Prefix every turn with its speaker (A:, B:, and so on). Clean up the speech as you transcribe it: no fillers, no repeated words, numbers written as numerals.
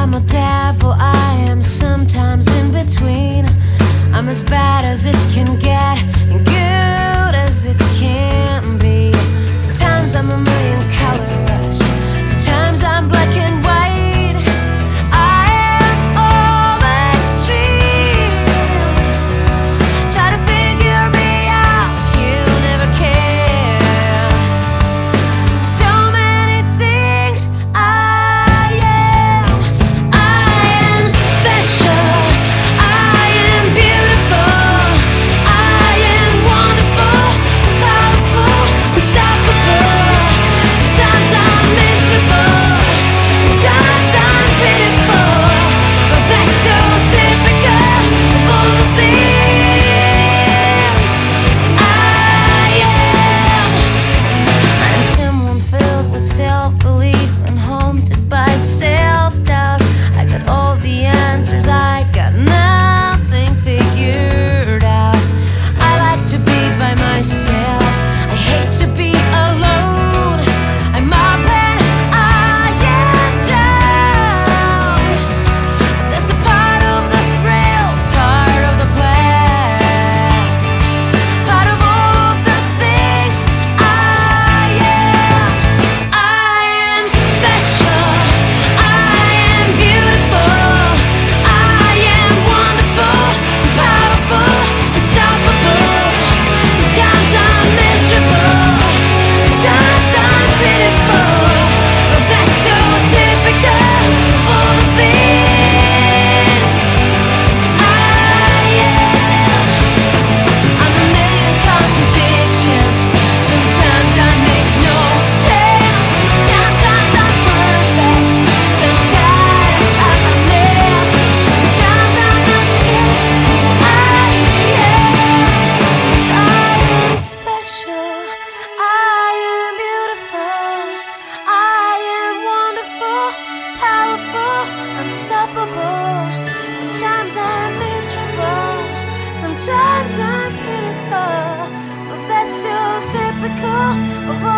A: I'm a devil, I am sometimes in between. I'm as bad as it can get and good as it can be. Sometimes I'm a million colors, sometimes I'm black and white. I am all extremes. Try to figure me out, you never can. So many things I am. I am special, I am beautiful, I am wonderful, powerful, unstoppable. Sometimes I'm miserable, sometimes I'm pitiful, but that's so typical of all the things I am. I'm someone filled with self-belief and haunted by self-doubt. I got all the answers, I got nothing figured out. I like to be by myself, I hate to be alone. I'm up and I am down. That's the part of the thrill, part of the plan, part of all the things I am. I am special, I am beautiful, I am wonderful, powerful, unstoppable. Sometimes I'm miserable, sometimes I'm pitiful, but that's so typical of all the things I am. I'm a million contradictions. Sometimes I make no sense. Sometimes I'm perfect. Sometimes I'm a mess. Sometimes I'm not sure who I am. But I am special. I am beautiful. I am wonderful, powerful, unstoppable. Sometimes I'm miserable. Sometimes I'm pitiful, but that's so typical of all